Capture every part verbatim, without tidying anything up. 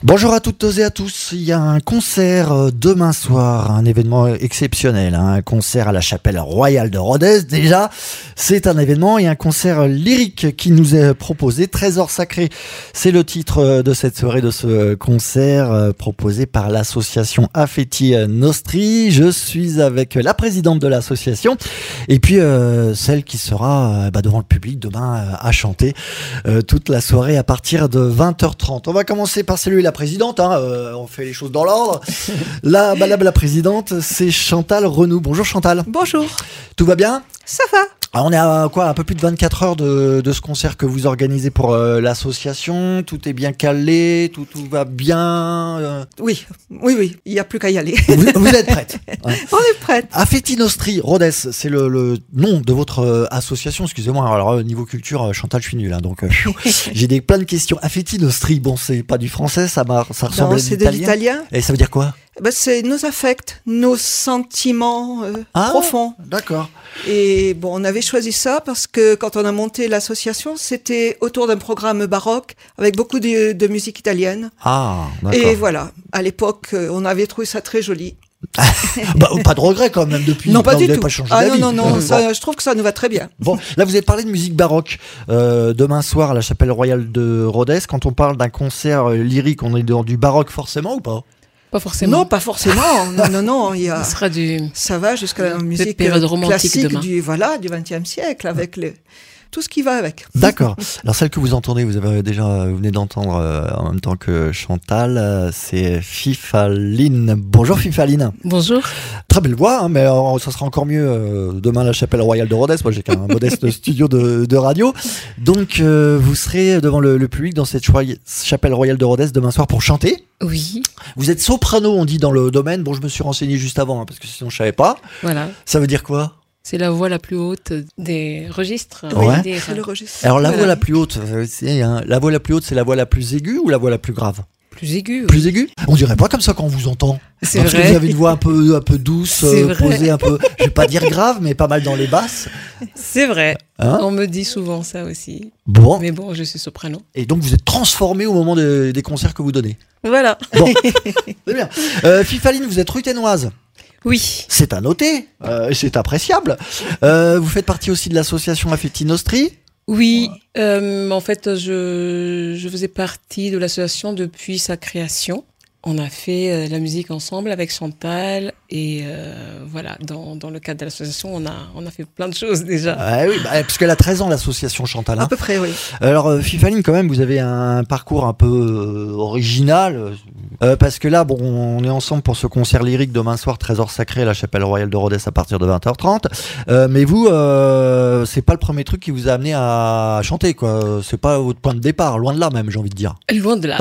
Bonjour à toutes et à tous, il y a un concert demain soir, un événement exceptionnel, hein, un concert à la chapelle royale de Rodez. Déjà, c'est un événement et un concert lyrique qui nous est proposé. Trésor sacré, c'est le titre de cette soirée, de ce concert proposé par l'association Affetti Nostri. Je suis avec la présidente de l'association et puis euh, celle qui sera bah, devant le public demain euh, à chanter euh, toute la soirée à partir de vingt heures trente. On va commencer par saluer la présidente, hein, euh, on fait les choses dans l'ordre. La, madame la présidente, c'est Chantal Renou. Bonjour Chantal. Bonjour. Tout va bien ? Ça va. Alors on est à quoi, un peu plus de vingt-quatre heures de, de ce concert que vous organisez pour euh, l'association. Tout est bien calé, tout, tout va bien. Euh... Oui, oui, oui. Il n'y a plus qu'à y aller. Vous, vous êtes prête, hein. On est prête. Affetti Nostri Rodez, c'est le, le nom de votre euh, association. Excusez-moi. Alors euh, niveau culture, Chantal, je suis nul, hein, donc euh, j'ai des plein de questions. Affetti Nostri, bon, c'est pas du français, ça, m'a, ça ressemble Non, à c'est l'italien. de l'italien. Et ça veut dire quoi ? Ben, c'est nos affects, nos sentiments euh, ah, profonds. D'accord. Et bon, on avait choisi ça parce que quand on a monté l'association, c'était autour d'un programme baroque avec beaucoup de, de musique italienne. Ah, d'accord. Et voilà, à l'époque, on avait trouvé ça très joli. bah, pas de regret quand même depuis. Non, pas non, du vous tout. Pas changé ah d'avis. non, non, non. Bon. Ça, je trouve que ça nous va très bien. Bon, là vous avez parlé de musique baroque. Euh, demain soir à la chapelle royale de Rodez, quand on parle d'un concert lyrique, on est dans du baroque forcément ou pas ? Pas forcément. Non, pas forcément. Non, non, non. Il y a... Ce sera du... Ça va jusqu'à la musique période romantique classique demain. du voilà du vingtième siècle avec les... tout ce qui va avec. D'accord. Alors celle que vous entendez, vous avez déjà, vous venez d'entendre euh, en même temps que Chantal, euh, c'est Fifaline. Bonjour Fifaline. Bonjour. Très belle voix, hein, mais euh, ça sera encore mieux euh, demain à la chapelle royale de Rodez. Moi j'ai qu'un modeste studio de, de radio. Donc euh, vous serez devant le, le public dans cette choy- chapelle royale de Rodez demain soir pour chanter. Oui. Vous êtes soprano, on dit dans le domaine. Bon, je me suis renseigné juste avant, hein, parce que sinon je savais pas. Voilà. Ça veut dire quoi ? C'est la voix la plus haute des registres. Ouais. on va dire. C'est le registre. Alors la Voilà. voix la plus haute, euh, c'est, hein, la voix la plus haute, c'est la voix la plus aiguë ou la voix la plus grave ? Plus aiguë. Oui. Plus aiguë ? On dirait pas comme ça quand on vous entend. C'est Parce vrai. que vous avez une voix un peu, un peu douce, C'est euh, vrai. posée un peu, je vais pas dire grave, mais pas mal dans les basses. C'est vrai. Hein ? On me dit souvent ça aussi. Bon. Mais bon, je suis soprano. Et donc vous êtes transformé au moment des, des concerts que vous donnez. Voilà. Bon, c'est bien. Euh, Fifaline, vous êtes ruténoise. Oui. C'est à noter, euh, c'est appréciable. Euh, vous faites partie aussi de l'association Affetti Nostri. Oui. Euh, en fait, je, je faisais partie de l'association depuis sa création. On a fait euh, la musique ensemble avec Chantal et euh, voilà, dans, dans le cadre de l'association, on a, on a fait plein de choses déjà. Ah oui, bah, parce qu'elle a treize ans l'association Chantal. Hein. À peu près, oui. Alors euh, Fifaline, quand même, vous avez un parcours un peu euh, original, euh, parce que là, bon, on est ensemble pour ce concert lyrique demain soir, Trésor sacré à la chapelle royale de Rodez à partir de vingt heures trente. Euh, mais vous, euh, c'est pas le premier truc qui vous a amené à chanter, quoi. C'est pas votre point de départ, loin de là même, j'ai envie de dire. Loin de là.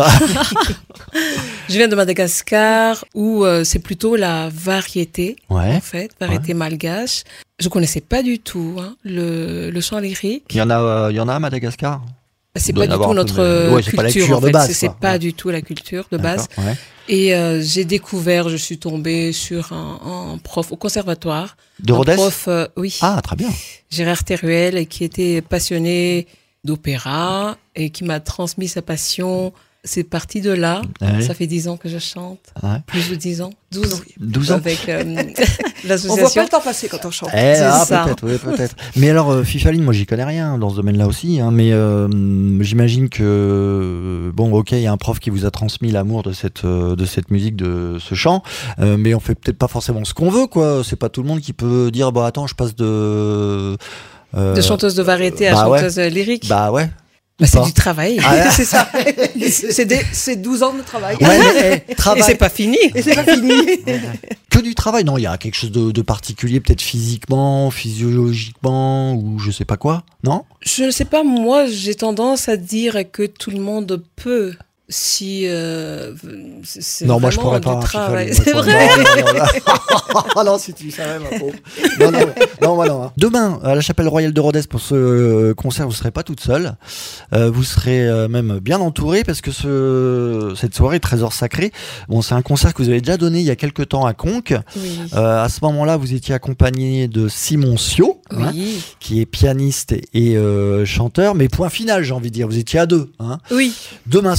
Je viens de Madagascar où euh, c'est plutôt la variété, Ouais. en fait, variété Ouais. malgache. Je connaissais pas du tout hein, le, le chant lyrique. Il y en a, euh, il y en a à Madagascar. C'est Il doit pas y en du avoir tout un peu, notre mais- euh, ouais, c'est pas la culture, culture en de fait. base, C'est, c'est quoi. pas Ouais. du tout la culture de base. D'accord, ouais. Et euh, j'ai découvert, je suis tombée sur un, un prof au conservatoire. De un Rodez. prof, euh, oui, Ah, très bien. Gérard Teruel, qui était passionné d'opéra et qui m'a transmis sa passion. C'est parti de là. Ouais. Ça fait dix ans que je chante. Ouais. Plus de dix ans. douze. douze ans. Avec euh, On voit l'association. pas le temps passer quand on chante. Eh, C'est ah, ça. peut-être, oui, peut-être. Mais alors, euh, Fifaline, moi, j'y connais rien dans ce domaine-là aussi. Hein, mais euh, j'imagine que, euh, bon, ok, il y a un prof qui vous a transmis l'amour de cette, euh, de cette musique, de ce chant. Euh, mais on fait peut-être pas forcément ce qu'on veut, quoi. C'est pas tout le monde qui peut dire, bah attends, je passe de. euh, De chanteuse de variété à bah ouais. chanteuse lyrique. Bah ouais. Bah, c'est pas. du travail. Ah, C'est ça. C'est, des, c'est douze ans de travail. ouais, mais, eh, Et travail. c'est pas fini. Et c'est pas fini. Que du travail, non, il y a quelque chose de, de particulier, peut-être physiquement, physiologiquement, ou je sais pas quoi, non? Je ne sais pas, moi, j'ai tendance à dire que tout le monde peut. Si euh, c'est Non, moi je vraiment pourrais pas. du hein, travail. Fifaline, C'est moi, vrai. Non, non, non, non, non, si tu savais, ma pauvre. Non, non, non, moi non. hein. Demain, à la chapelle royale de Rodez, pour ce euh, concert, vous serez pas toute seule. Euh, vous serez euh, même bien entourée parce que ce, cette soirée Trésor sacré, bon, c'est un concert que vous avez déjà donné il y a quelques temps à Conques. Oui. Euh, à ce moment-là, vous étiez accompagné de Simon Sio, hein, Oui. qui est pianiste et euh, chanteur. Mais point final, j'ai envie de dire, vous étiez à deux. Hein. Oui. Demain soir, non,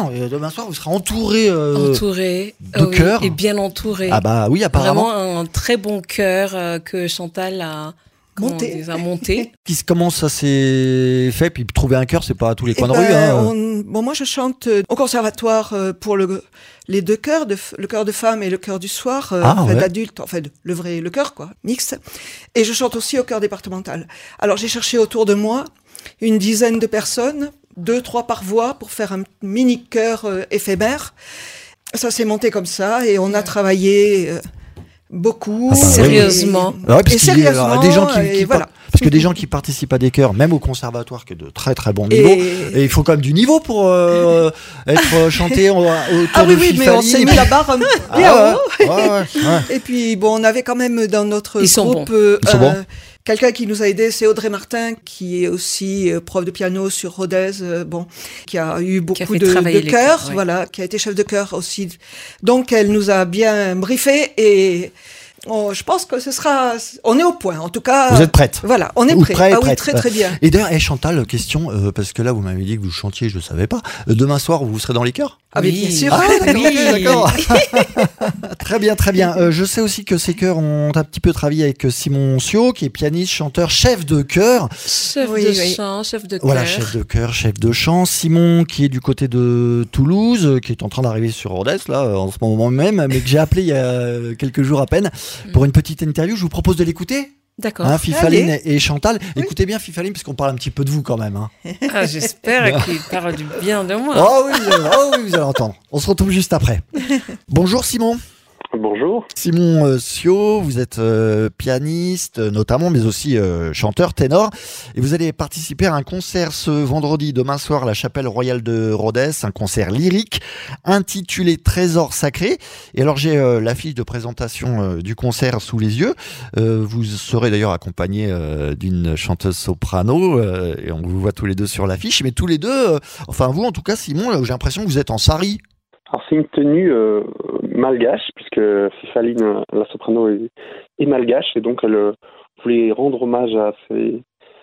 non, demain soir, vous serez entouré, euh, entouré de oui, chœurs. et bien entouré. Ah bah oui, apparemment. Vraiment un très bon chœur euh, que Chantal a monté. A monté. Comment ça s'est fait? Puis trouver un chœur, c'est pas à tous les coins eh de ben, rue. Hein. On, bon, moi, je chante au conservatoire pour le, les deux chœurs, de, le chœur de femmes et le chœur du soir, euh, ah, enfin, ouais. d'adultes, enfin, le vrai, le chœur, quoi, mixte. Et je chante aussi au chœur départemental. Alors, j'ai cherché autour de moi une dizaine de personnes, deux, trois par voix, pour faire un mini chœur euh, éphémère. Ça s'est monté comme ça, et on a travaillé euh, beaucoup. Ah bah, sérieusement. Et, ouais, parce et sérieusement. Y a des gens qui, qui voilà. Parce que des gens qui participent à des chœurs, même au conservatoire, qui est de très très bon niveau, et, et il faut quand même du niveau pour euh, être chanté autour ah, de oui, oui, mais on s'est mis la barre bien ah, haut. Ouais, ouais, ouais. Et puis, bon, on avait quand même dans notre Ils groupe bons. Euh, Ils sont bons. quelqu'un qui nous a aidés, c'est Audrey Martin, qui est aussi euh, prof de piano sur Rodez, euh, bon, qui a eu beaucoup a de, de chœurs, oui. voilà, qui a été chef de chœur aussi. Donc, elle nous a bien briefé et oh, je pense que ce sera, on est au point, en tout cas. Vous êtes prête? Voilà, on est Ou prêt. prêt, ah oui, prête. très très bien. Et d'ailleurs, hey Chantal, question, euh, parce que là, vous m'avez dit que vous chantiez, je ne savais pas. Euh, demain soir, vous serez dans les chœurs? Ah oui, bien sûr. Ah, d'accord, oui. d'accord. Très bien, très bien. Euh, je sais aussi que ces chœurs ont un petit peu travaillé avec Simon Sio, qui est pianiste, chanteur, chef de chœur. Chef oui, de oui. chant, chef de chœur. Voilà, chef de chœur, chef de chant. Simon, qui est du côté de Toulouse, euh, qui est en train d'arriver sur Rodez, là, euh, en ce moment même, mais que j'ai appelé il y a quelques jours à peine pour une petite interview. Je vous propose de l'écouter. D'accord. Hein, Fifaline Allez. et Chantal. Oui. Écoutez bien Fifaline, parce qu'on parle un petit peu de vous quand même. Hein. Ah, j'espère qu'il parle du bien de moi. Oh oui, vous allez, oh oui, vous allez entendre. On se retrouve juste après. Bonjour Simon. Bonjour. Simon euh, Sio, vous êtes euh, pianiste euh, notamment, mais aussi euh, chanteur, ténor. Et vous allez participer à un concert ce vendredi, demain soir, à la Chapelle Royale de Rodez, un concert lyrique intitulé Trésor Sacré. Et alors j'ai euh, l'affiche de présentation euh, du concert sous les yeux. Euh, vous serez d'ailleurs accompagné euh, d'une chanteuse soprano, euh, et on vous voit tous les deux sur l'affiche. Mais tous les deux, euh, enfin vous en tout cas Simon, là, j'ai l'impression que vous êtes en sari. Alors c'est une tenue euh, malgache, puisque Fifaline, la soprano, est, est malgache, et donc elle euh, voulait rendre hommage à ses,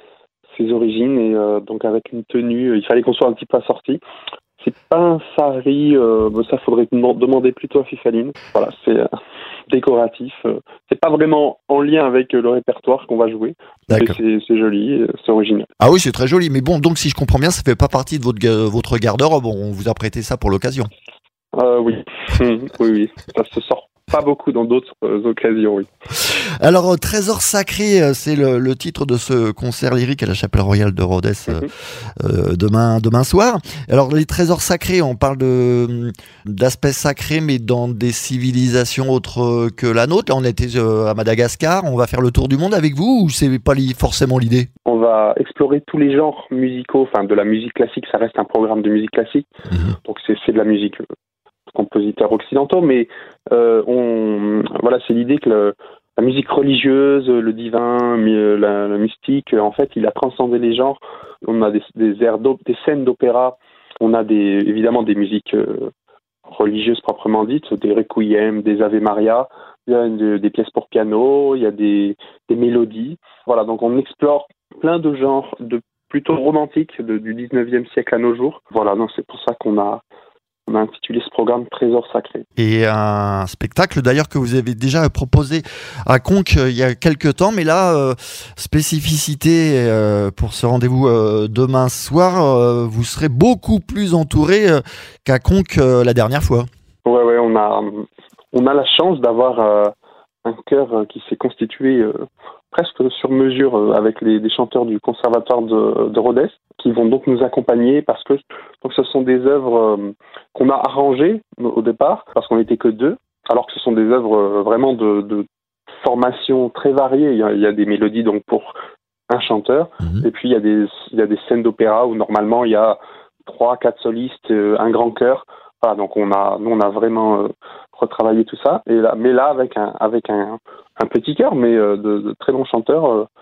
ses origines, et euh, donc avec une tenue, euh, il fallait qu'on soit un petit peu assorti. C'est pas un sari, euh, ça faudrait demander plutôt à Fifaline. Voilà, c'est euh, décoratif. Euh, c'est pas vraiment en lien avec euh, le répertoire qu'on va jouer. D'accord. C'est, c'est joli, euh, c'est original. Ah oui, c'est très joli. Mais bon, donc si je comprends bien, ça fait pas partie de votre, ga- votre garde-robe. On vous a prêté ça pour l'occasion. Euh, oui, oui, oui, ça se sort pas beaucoup dans d'autres euh, occasions, oui. Alors, euh, Trésor Sacré, euh, c'est le, le titre de ce concert lyrique à la Chapelle Royale de Rodez euh, Mm-hmm. euh, demain, demain soir. Alors, les trésors sacrés, on parle de, d'aspects sacrés, mais dans des civilisations autres que la nôtre. Là, on était euh, à Madagascar, on va faire le tour du monde avec vous, ou c'est pas li- forcément l'idée? On va explorer tous les genres musicaux, enfin de la musique classique, ça reste un programme de musique classique, Mmh. donc c'est, c'est de la musique euh, compositeurs occidentaux, mais euh, on, voilà, c'est l'idée que le, la musique religieuse, le divin, la, la mystique, en fait, il a transcendé les genres. On a des, des airs, des scènes d'opéra, on a des, évidemment des musiques euh, religieuses proprement dites, des requiem, des Ave Maria, il y a de, des pièces pour piano, il y a des, des mélodies. Voilà, donc on explore plein de genres, de plutôt romantiques de, du dix-neuvième siècle à nos jours. Voilà, donc c'est pour ça qu'on a On a intitulé ce programme Trésor Sacré. Et un spectacle d'ailleurs que vous avez déjà proposé à Conques euh, il y a quelques temps, mais là, euh, spécificité euh, pour ce rendez-vous euh, demain soir, euh, vous serez beaucoup plus entouré euh, qu'à Conques euh, la dernière fois. Ouais, ouais, on a, on a la chance d'avoir euh, un chœur qui s'est constitué euh, presque sur mesure euh, avec les, les chanteurs du conservatoire de, de Rodez, qui vont donc nous accompagner parce que donc ce sont des œuvres euh, qu'on a arrangées au départ parce qu'on n'était que deux, alors que ce sont des œuvres euh, vraiment de, de formation très variée. Il y, a, il y a des mélodies donc pour un chanteur, mmh. et puis il y a des il y a des scènes d'opéra où normalement il y a trois, quatre solistes, euh, un grand chœur. Voilà, donc on a nous on a vraiment euh, retravaillé tout ça, et là mais là avec un avec un un petit chœur, mais euh, de, de très bons chanteurs. Euh,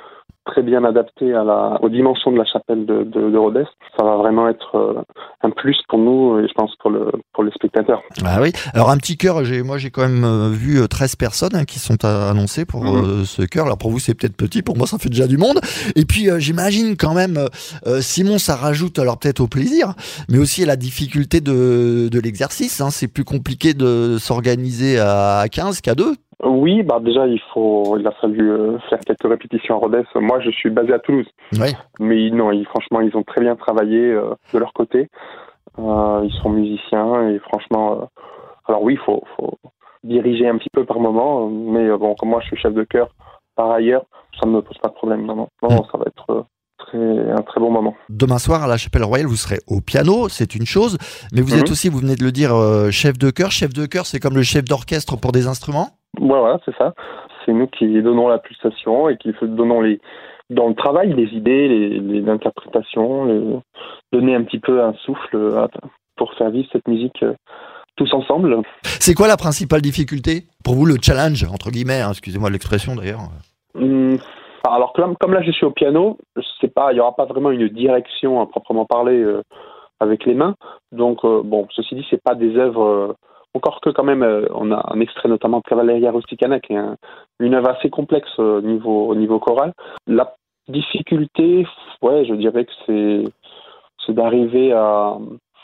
très bien adapté à la, aux dimensions de la chapelle de, de, de Rodez. Ça va vraiment être euh, un plus pour nous et je pense pour, le, pour les spectateurs. Ah oui. Alors un petit chœur, j'ai, moi j'ai quand même euh, vu treize personnes hein, qui sont à, annoncées pour mmh. euh, ce chœur. Alors pour vous c'est peut-être petit, pour moi ça fait déjà du monde. Et puis euh, j'imagine quand même, euh, Simon, ça rajoute alors peut-être au plaisir, mais aussi à la difficulté de, de l'exercice. Hein. C'est plus compliqué de s'organiser à quinze qu'à deux. Oui, bah déjà il faut, il a fallu euh, faire quelques répétitions à Rodez. Moi, je suis basé à Toulouse, oui. mais non, ils, franchement, ils ont très bien travaillé euh, de leur côté. Euh, ils sont musiciens et franchement, euh, alors oui, il faut, faut diriger un petit peu par moment, mais euh, bon, comme moi, je suis chef de chœur par ailleurs, ça ne me pose pas de problème. Non, non, non mmh. ça va être. Euh, Très, un très bon moment. Demain soir à la Chapelle Royale, vous serez au piano, c'est une chose, mais vous mmh. êtes aussi, vous venez de le dire, euh, chef de chœur. Chef de chœur, c'est comme le chef d'orchestre pour des instruments. Ouais, voilà, c'est ça. C'est nous qui donnons la pulsation et qui donnons les, dans le travail les idées, les, les interprétations, les, donner un petit peu un souffle à, pour faire vivre cette musique euh, tous ensemble. C'est quoi la principale difficulté pour vous, le challenge entre guillemets, hein, excusez-moi l'expression d'ailleurs. Mmh. Alors comme, comme là je suis au piano, c'est pas, il y aura pas vraiment une direction à proprement parler euh, avec les mains. Donc euh, bon, ceci dit, c'est pas des œuvres. Euh, encore que quand même, euh, on a un extrait notamment de Cavalleria Rusticana qui est un, une œuvre assez complexe au niveau au niveau choral. La difficulté, ouais, je dirais que c'est c'est d'arriver à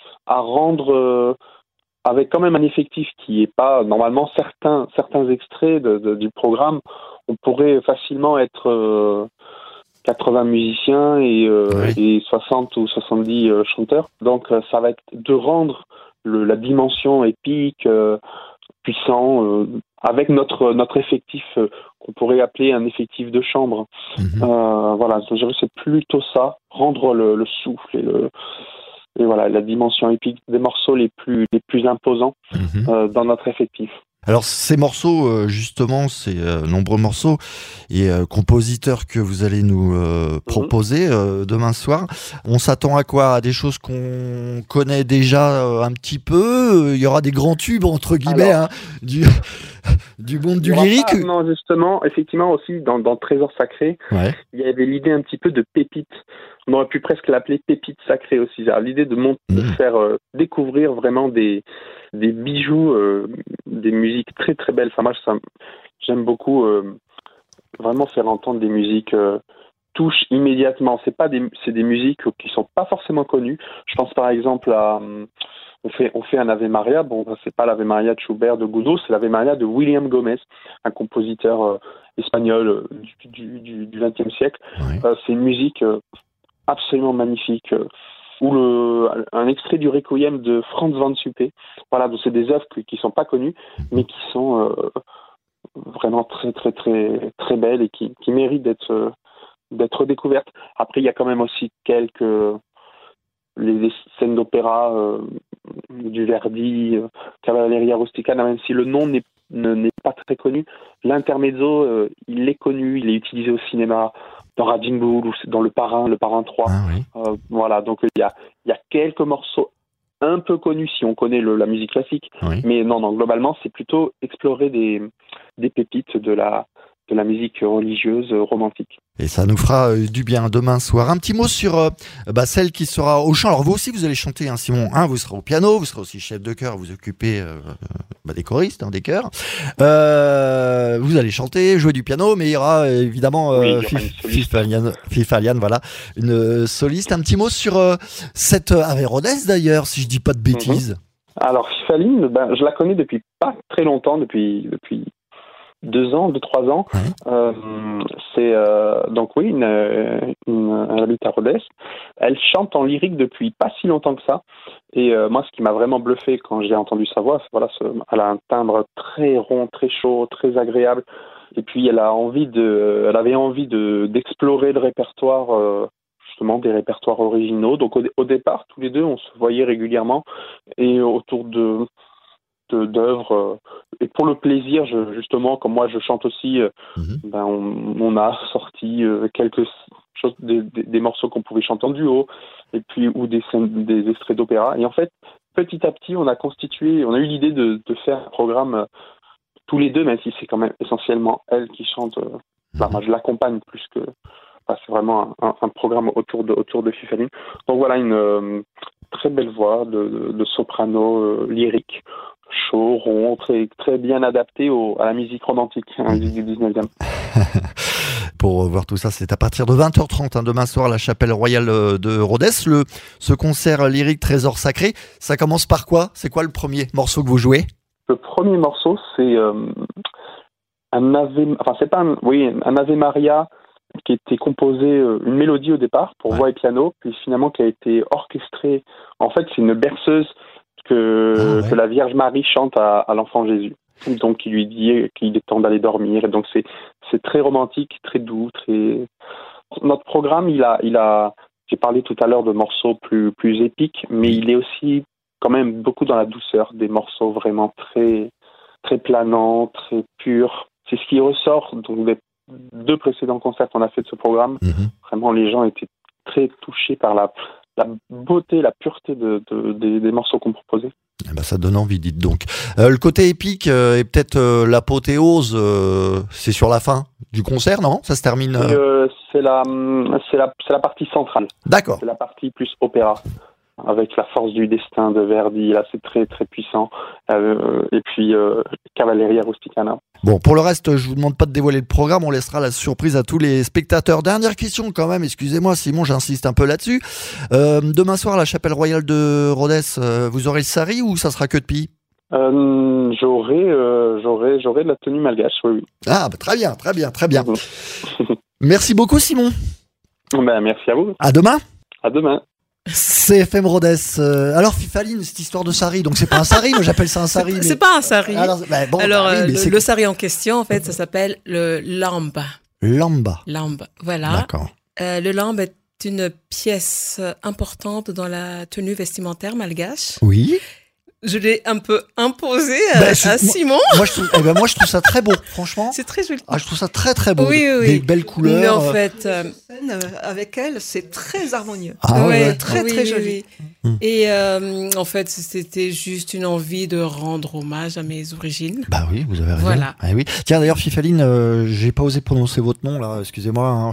à rendre euh, avec quand même un effectif qui est pas normalement certains certains extraits de, de, du programme. On pourrait facilement être euh, quatre-vingts musiciens et, euh, oui. et soixante ou soixante-dix euh, chanteurs. Donc euh, ça va être de rendre le, la dimension épique, euh, puissant, euh, avec notre notre effectif euh, qu'on pourrait appeler un effectif de chambre. Mm-hmm. Euh, voilà, je dirais que c'est plutôt ça, rendre le, le souffle et le et voilà la dimension épique des morceaux les plus les plus imposants mm-hmm. euh, dans notre effectif. Alors ces morceaux, justement, ces euh, nombreux morceaux et euh, compositeurs que vous allez nous euh, proposer euh, demain soir, on s'attend à quoi? À des choses qu'on connaît déjà euh, un petit peu? Il y aura des grands tubes, entre guillemets, Alors, hein, du, du monde du lyrique pas, Non, justement, effectivement aussi, dans, dans Trésor Sacré, ouais. il y avait l'idée un petit peu de pépite. On aurait pu presque l'appeler pépite sacrée aussi. Alors, l'idée de, mont- mmh. de faire euh, découvrir vraiment des, des bijoux, euh, des musiques très très belles. Enfin, moi, ça, j'aime beaucoup euh, vraiment faire entendre des musiques euh, touchent immédiatement. C'est pas des, c'est des musiques qui sont pas forcément connues. Je pense par exemple à, on fait, on fait un Ave Maria. Bon, c'est pas l'Ave Maria de Schubert, de Gounod, c'est l'Ave Maria de William Gomez, un compositeur euh, espagnol euh, du, du, du vingtième siècle. Oui. Euh, c'est une musique euh, absolument magnifique. Euh, ou le, un extrait du Requiem de Franz van Suppé. Voilà, donc c'est des œuvres qui, qui sont pas connues, mais qui sont euh, vraiment très très très très belles et qui, qui méritent d'être euh, d'être découvertes. Après, il y a quand même aussi quelques les, les scènes d'opéra euh, du Verdi, euh, Cavalleria Rusticana, même si le nom n'est ne, n'est pas très connu. L'intermezzo, euh, il est connu, il est utilisé au cinéma. Dans Raging Bull ou dans Le Parrain, Le Parrain trois. Ah, oui. euh, voilà, donc il y a, y a quelques morceaux un peu connus si on connaît le, la musique classique. Oui. Mais non, non, globalement, c'est plutôt explorer des, des pépites de la, de la musique religieuse romantique. Et ça nous fera euh, du bien demain soir. Un petit mot sur euh, bah, celle qui sera au chant. Alors vous aussi, vous allez chanter, hein, Simon. Hein, vous serez au piano, vous serez aussi chef de chœur, vous occupez euh, bah, des choristes, hein, des chœurs. Euh, vous allez chanter, jouer du piano, mais il y aura évidemment euh, oui, Fifaliane, voilà, une euh, soliste. Un petit mot sur euh, cette euh, Ave Rodez d'ailleurs, si je dis pas de bêtises. Mm-hmm. Alors Fifaline, ben, je la connais depuis pas très longtemps, depuis depuis. deux ans, deux, trois ans. Ouais. Euh, c'est euh, donc oui, une, une, elle habite à Rodez. Elle chante en lyrique depuis pas si longtemps que ça. Et euh, moi, ce qui m'a vraiment bluffé quand j'ai entendu sa voix, c'est voilà, ce, elle a un timbre très rond, très chaud, très agréable. Et puis elle a envie de, elle avait envie de d'explorer le répertoire. Euh, justement des répertoires originaux. Donc au, au départ, tous les deux, on se voyait régulièrement et autour de d'œuvres euh, et pour le plaisir, je, justement, comme moi je chante aussi, euh, mm-hmm. ben on, on a sorti euh, quelques choses, des, des, des morceaux qu'on pouvait chanter en duo, et puis ou des scènes, des extraits d'opéra. Et en fait, petit à petit, on a constitué, on a eu l'idée de, de faire un programme euh, tous les deux, même si c'est quand même essentiellement elle qui chante. Euh, mm-hmm. Bah, moi, je l'accompagne plus que Enfin, c'est vraiment un, un, un programme autour de autour de Fifaline. Donc voilà, une euh, très belle voix de, de, de soprano euh, lyrique, chaud, rond, très très bien adapté au, à la musique romantique, à la musique du dix-neuvième. Pour voir tout ça, c'est à partir de vingt heures trente, hein, demain soir, à la Chapelle Royale de Rodez. Le, ce concert lyrique Trésor Sacré, ça commence par quoi? C'est quoi le premier morceau que vous jouez? Le premier morceau, c'est euh, un Ave, enfin c'est pas un, oui, un Ave Maria qui était composé, euh, une mélodie au départ pour ouais. voix et piano, puis finalement qui a été orchestrée. En fait, c'est une berceuse que, ah ouais. que la Vierge Marie chante à, à l'enfant Jésus. Donc, qui lui dit qu'il est temps d'aller dormir. Et donc, c'est, c'est très romantique, très doux, très. Notre programme, il a, il a. J'ai parlé tout à l'heure de morceaux plus, plus épiques, mais il est aussi quand même beaucoup dans la douceur, des morceaux vraiment très, très planants, très purs. C'est ce qui ressort donc des deux précédents concerts qu'on a fait de ce programme. Mm-hmm. Vraiment, les gens étaient très touchés par la, la beauté, la pureté de, de, des, des morceaux qu'on proposait. Eh ben, ça donne envie, dites donc. Euh, le côté épique euh, et peut-être euh, l'apothéose, euh, c'est sur la fin du concert, non? Ça se termine. Euh... Euh, c'est la, c'est la, c'est la partie centrale. D'accord. C'est la partie plus opéra, avec la force du destin de Verdi. Là, c'est très très puissant. Euh, et puis euh, Cavalleria Rusticana. Bon, pour le reste, je vous demande pas de dévoiler le programme, on laissera la surprise à tous les spectateurs. Dernière question quand même, excusez-moi Simon, j'insiste un peu là-dessus. Euh, demain soir, à la Chapelle Royale de Rodez, euh, vous aurez le sari ou ça sera que de pie? euh, j'aurai, euh, j'aurai, j'aurai de la tenue malgache, oui. oui. Ah, bah, très bien, très bien, très bien. Merci beaucoup Simon. Ben, merci à vous. À demain. À demain. C F M Rodez. Euh, alors Fifaline, cette histoire de sari, donc c'est pas un sari, moi j'appelle ça un sari. C'est, mais... c'est pas un sari. Alors, bah, bon, alors bah, oui, euh, mais le, c'est... le sari en question, en fait, ça s'appelle le lamba. Lamba. Lamba, voilà. D'accord. Euh, le lamba est une pièce importante dans la tenue vestimentaire malgache. Oui. Je l'ai un peu imposé à, bah, je, à Simon. Moi, moi, je trouve, eh ben, moi, je trouve ça très beau, franchement. C'est très joli. Ah, je trouve ça très, très beau. Oui, oui, Des oui. belles couleurs. Mais en fait, euh... avec elle, c'est très harmonieux. Ah, ouais, ouais, très, oui, très joli. Oui, oui. Et euh, en fait, c'était juste une envie de rendre hommage à mes origines. Bah oui, vous avez raison. Voilà. Ah, oui. Tiens, d'ailleurs, Fifaline, euh, j'ai pas osé prononcer votre nom, là, excusez-moi. Hein.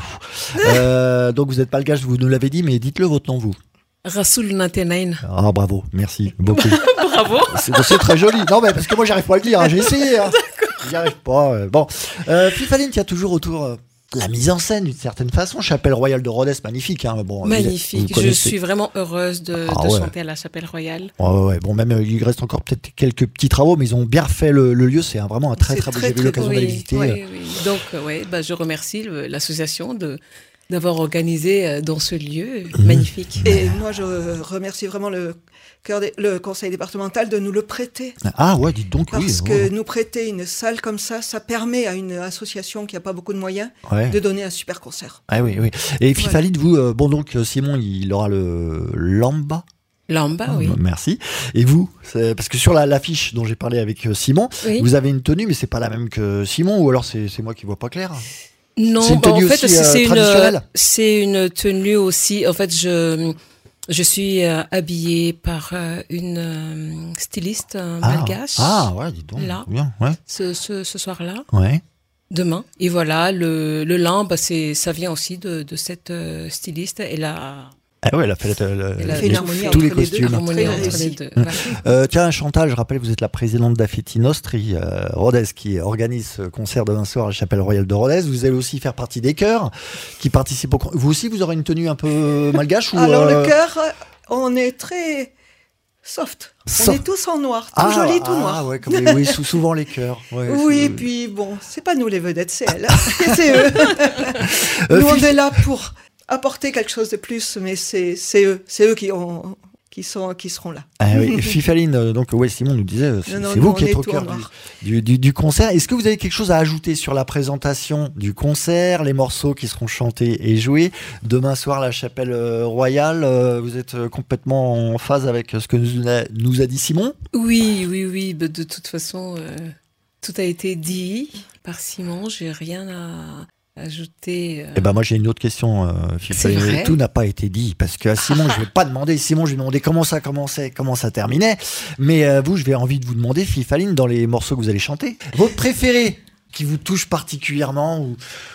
euh, donc, vous êtes malgache, vous nous l'avez dit, mais dites-le votre nom, vous. Rasoul Natenain. Ah, bravo, merci beaucoup. Bravo. C'est, c'est très joli. Non, mais parce que moi, j'arrive pas à le dire, hein. J'ai essayé. Hein. J'y arrive pas. Euh. Bon, euh, Fifaline, il y a toujours autour euh, la mise en scène d'une certaine façon. Chapelle Royale de Rodez, magnifique. Hein. Bon, magnifique. Vous Je suis vraiment heureuse de, ah, de ouais. chanter à la Chapelle Royale. Ouais, ouais, ouais. Bon, même euh, il reste encore peut-être quelques petits travaux, mais ils ont bien refait le, le lieu. C'est un, vraiment un très, très, très beau. J'ai eu l'occasion oui, d'aller visiter. Oui, oui. Donc, euh, ouais, bah, je remercie le, l'association de d'avoir organisé dans ce lieu mmh. magnifique. Et moi, je remercie vraiment le, cœur des, le conseil départemental de nous le prêter. Ah ouais, dites donc, Parce oui. Parce que ouais. nous prêter une salle comme ça, ça permet à une association qui n'a pas beaucoup de moyens ouais. de donner un super concert. Ah oui, oui. Et Fifaline, voilà. vous, euh, bon donc Simon, il aura le Lamba. Lamba, oh, oui. Merci. Et vous, c'est, parce que sur la, l'affiche dont j'ai parlé avec Simon, oui. vous avez une tenue, mais c'est pas la même que Simon, ou alors c'est, c'est moi qui vois pas clair. Non, c'est une tenue bah, en fait, aussi, c'est, euh, traditionnelle. Une, c'est une tenue aussi. En fait, je, je suis euh, habillée par euh, une euh, styliste euh, ah, malgache. Ah, ouais, dis donc. Là, bien, ouais. ce, ce, ce soir-là. Ouais. Demain. Et voilà, le, le lin, bah, c'est, ça vient aussi de, de cette euh, styliste. Elle a. Ah ouais, elle a fait, le, le, elle a les, les, tous les costumes. Entre les deux. Mmh. Voilà. Euh, tiens, Chantal, je rappelle, vous êtes la présidente d'Affetti Nostri euh, Rodez qui organise ce concert demain soir à la Chapelle Royale de Rodez. Vous allez aussi faire partie des chœurs qui participent au. Vous aussi, vous aurez une tenue un peu malgache ou Alors euh... le chœur, on est très soft. Soft. On est tous en noir, tout ah, joli, tout ah, noir. Ah ouais, comme les, oui, souvent les chœurs. Ouais, oui, et puis bon, c'est pas nous les vedettes, c'est elles. C'est eux. Euh, nous, on est là pour apporter quelque chose de plus, mais c'est, c'est eux, c'est eux qui, ont, qui, sont, qui seront là. Ah oui, Fifaline, donc ouais, Simon nous disait, c'est, non, non, c'est vous qui êtes au cœur du, du, du, du concert. Est-ce que vous avez quelque chose à ajouter sur la présentation du concert, les morceaux qui seront chantés et joués demain soir à la Chapelle Royale? Vous êtes complètement en phase avec ce que nous a, nous a dit Simon? Oui, oui, oui. De, de toute façon, euh, tout a été dit par Simon. J'ai rien à ajouter. Euh... Eh ben moi j'ai une autre question. Euh, tout n'a pas été dit parce que à Simon je vais pas demander. Simon je vais demander comment ça commençait, comment ça terminait. Mais euh, vous, je vais envie de vous demander, Fifaline, dans les morceaux que vous allez chanter, votre préféré qui vous touche particulièrement ou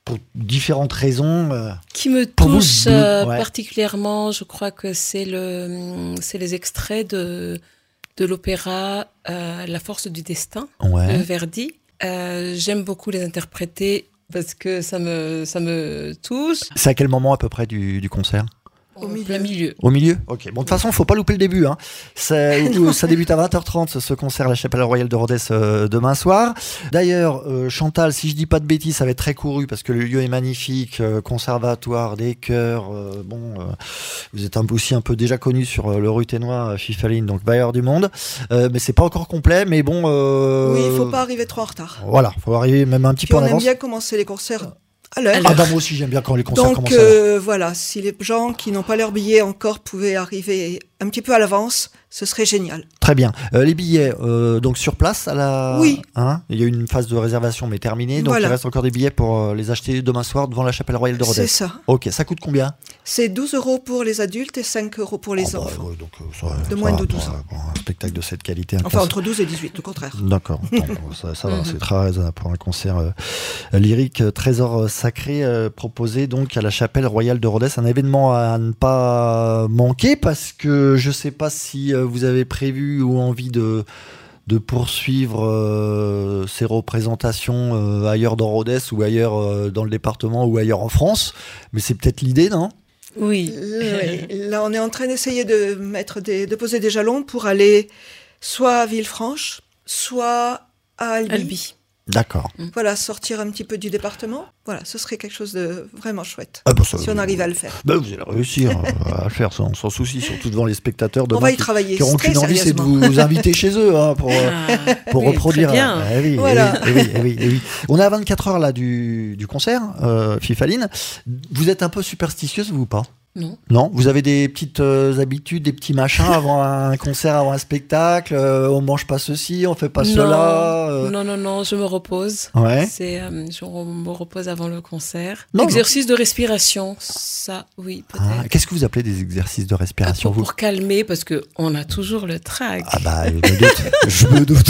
pour différentes raisons. Euh, qui me pour vous, touche le bleu, euh, ouais. particulièrement, je crois que c'est le, c'est les extraits de de l'opéra euh, La Force du Destin Ouais. de Verdi. Euh, j'aime beaucoup les interpréter parce que ça me ça me touche. C'est à quel moment à peu près du, du concert? Au milieu. plein milieu. Au milieu? Ok. Bon, de toute façon, faut pas louper le début. Hein. Ça, ça débute à vingt heures trente, ce concert à la Chapelle Royale de Rodez euh, demain soir. D'ailleurs, euh, Chantal, si je dis pas de bêtises, ça va être très couru parce que le lieu est magnifique. Euh, conservatoire, des chœurs. Euh, bon, euh, vous êtes un, aussi un peu déjà connu sur euh, le rue Ténois, Fifaline, donc va y avoir du monde. Euh, mais c'est pas encore complet. Mais bon. Euh, Oui, il faut pas arriver trop en retard. Voilà, faut arriver même un petit Puis peu on en aime avance. bien commencer les concerts à l'heure. Ah bah moi aussi j'aime bien quand les concerts Donc commencent à l'heure. euh, voilà, si les gens qui n'ont pas leur billet encore pouvaient arriver un petit peu à l'avance, ce serait génial. Très bien. Euh, les billets, euh, donc sur place à la. Oui. Hein, il y a eu une phase de réservation mais terminée, donc Voilà. il reste encore des billets pour euh, les acheter demain soir devant la Chapelle Royale de Rodez. C'est ça. Ok, ça coûte combien? C'est douze euros pour les adultes et cinq euros pour les Oh, bah, enfants. ouais, donc, euh, ça, De ça moins va, de douze pour, ans. pour un spectacle de cette qualité. un Enfin, concert- entre douze et dix-huit, le contraire. D'accord, bon, ça, ça va, Mhm. c'est très raisonnable pour un concert euh, lyrique, euh, Trésor euh, sacré, euh, proposé donc à la Chapelle Royale de Rodez, un événement à ne pas manquer parce que je sais pas si euh, vous avez prévu ou envie de de poursuivre euh, ces représentations euh, ailleurs dans Rodez ou ailleurs euh, dans le département ou ailleurs en France, mais c'est peut-être l'idée, non? Oui. Oui. Là, on est en train d'essayer de mettre des, de poser des jalons pour aller soit à Villefranche, soit à Albi. Albi. D'accord. Voilà, sortir un petit peu du département. Voilà, ce serait quelque chose de vraiment chouette. Ah bah ça, Si on arrive à le faire. bah, vous allez réussir euh, à le faire sans, sans souci, surtout devant les spectateurs demain On va y qui- travailler qui n'auront très qu'une envie, c'est de sérieusement. vous inviter chez eux hein, pour, euh, Ah, pour oui, reproduire. très bien. Eh oui, eh Voilà. oui, eh oui, eh oui, eh oui. On est à vingt-quatre heures là du, du concert, euh, Fifaline. Vous êtes un peu superstitieuse, vous ou pas? Non. Non, vous avez des petites euh, habitudes, des petits machins avant un concert, avant un spectacle. euh, on mange pas ceci, on fait pas non. cela. euh. non, non, non, je me repose. Ouais. C'est, euh, je me repose avant le concert. Non, Exercice de respiration, ça, oui, peut-être. Ah, qu'est-ce que vous appelez des exercices de respiration, pour, vous? pour calmer, parce que on a toujours le trac. Ah bah, je me doute. je me doute.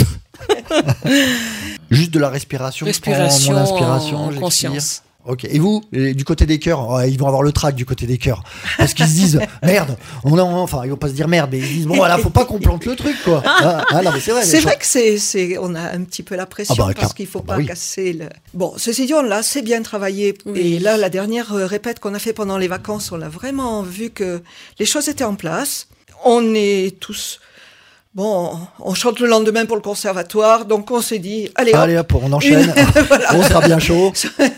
Juste de la respiration. je prends Respiration mon inspiration, en j'expire. conscience. Ok. Et vous, et du côté des cœurs, oh, ils vont avoir le trac du côté des cœurs, parce qu'ils se disent merde. On a, enfin, ils vont pas se dire merde, mais ils disent bon, voilà, faut pas qu'on plante le truc, quoi. Ah, ah, non, mais c'est vrai. C'est les vrai gens- que c'est, c'est, on a un petit peu la pression Ah bah, parce clair. qu'il faut Ah bah pas oui. casser le. Bon, ceci dit, on l'a assez bien travaillé. Oui. Et là, la dernière euh, répète qu'on a fait pendant les vacances, on a vraiment vu que les choses étaient en place. On est tous. Bon, on chante le lendemain pour le conservatoire, donc on s'est dit, allez hop, Allez hop, on enchaîne. On sera bien chaud.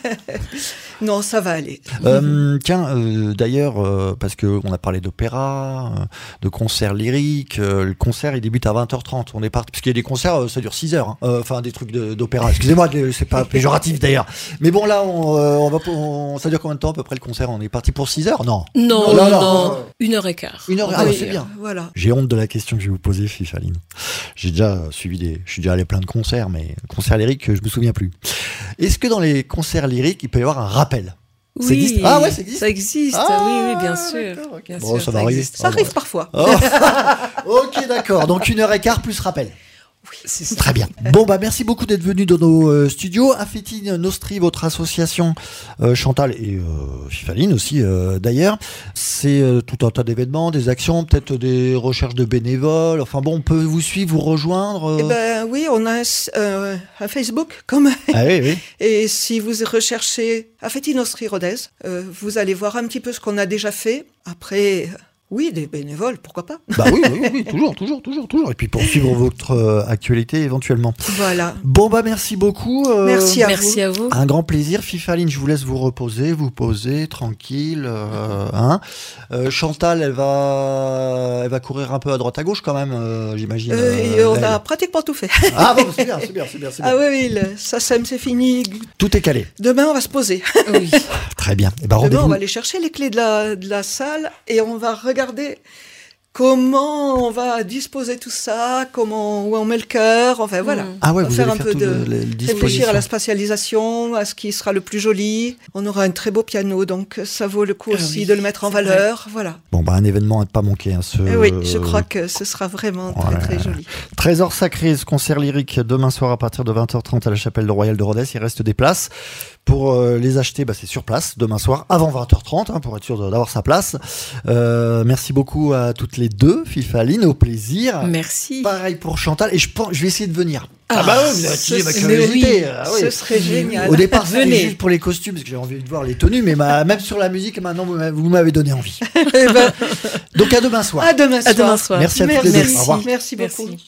non, ça va aller. Euh, tiens, euh, d'ailleurs, euh, parce que on a parlé d'opéra, euh, de concerts lyriques. Euh, le concert, il débute à vingt heures trente. On est parti, parce qu'il y a des concerts, euh, ça dure six heures. hein. Euh, Enfin, des trucs de- d'opéra. Excusez-moi, de- c'est pas péjoratif d'ailleurs. Mais bon, là, on, euh, on va, pour- on- ça dure combien de temps à peu près le concert? On est parti pour six heures? Non. Non, Non, non, non, non, non. une heure et quart. Une heure et On quart, va ah, Oui, c'est dire. bien. Voilà. J'ai honte de la question que je vais vous poser, Fifaline. J'ai déjà euh, suivi des, je suis déjà allé à plein de concerts, mais concerts lyriques, je me souviens plus. Est-ce que dans les concerts lyriques, il peut y avoir un rappel? Ça Oui, existe Ah ouais, ça existe Ça existe, Ah, oui, oui, bien sûr. d'accord, ok. Bien Bon, sûr, ça va arriver. existe. Ça arrive parfois. Oh. Ok, d'accord. Donc une heure et quart plus rappel. C'est ça. Très bien. Bon, bah merci beaucoup d'être venu dans nos euh, studios. Affetti Nostri, votre association, euh, Chantal et euh, Fifaline aussi euh, d'ailleurs, c'est euh, tout un tas d'événements, des actions, peut-être des recherches de bénévoles. Enfin bon, on peut vous suivre, vous rejoindre. euh. Eh ben oui, on a un, euh, un Facebook quand même. Ah oui, oui. Et si vous recherchez Affetti Nostri Rodez, euh, vous allez voir un petit peu ce qu'on a déjà fait. Après, euh, oui, des bénévoles, pourquoi pas. Bah oui, oui, oui, toujours, toujours, toujours, toujours. Et puis pour suivre votre euh, actualité éventuellement. Voilà. Bon, bah merci beaucoup. euh, Merci à Merci vous. à vous. Un grand plaisir. Fifaline, je vous laisse vous reposer, vous poser, tranquille. euh, hein. Euh, Chantal, elle va, elle va courir un peu à droite à gauche quand même, euh, j'imagine. Euh, et euh, on elle. a pratiquement tout fait. Ah bon, c'est bien, c'est bien, c'est bien, c'est bien. Ah oui, oui, le SACEM, c'est fini. Tout est calé. Demain, on va se poser. Oui. Très bien. Et ben, Demain, on rendez-vous. va aller chercher les clés de la, de la salle et on va regarder comment on va disposer tout ça, comment, où on met le cœur, enfin voilà. Mm. Ah ouais, on va vous faire allez un faire peu tout de le, le- le réfléchir disposition. à la spatialisation, à ce qui sera le plus joli. On aura un très beau piano, donc ça vaut le coup Ah aussi oui, de le mettre en c'est valeur. Voilà. Bon, bah un événement à ne pas manquer. Hein, ce... Et oui, je crois que ce sera vraiment très Ouais. très joli. Trésor sacré, ce concert lyrique demain soir à partir de vingt heures trente à la Chapelle de Royale de Rodez. Il reste des places pour euh, les acheter, bah, c'est sur place, demain soir, avant vingt heures trente, hein, pour être sûr d'avoir sa place. Euh, merci beaucoup à toutes les deux, Fifaline, au plaisir. Merci. Pareil pour Chantal, et je, pense, je vais essayer de venir. Ah, Ah bah oui, vous avez attisé ma ce- curiosité. oui, Ah oui. ce serait génial. Au départ, c'était Venez. juste pour les costumes, parce que j'ai envie de voir les tenues, mais ma- même sur la musique, maintenant, vous m'avez- vous m'avez donné envie. Eh ben, Donc à demain soir. à demain soir. À demain soir. Merci à toutes Merci, les deux. Au revoir. merci beaucoup. Merci.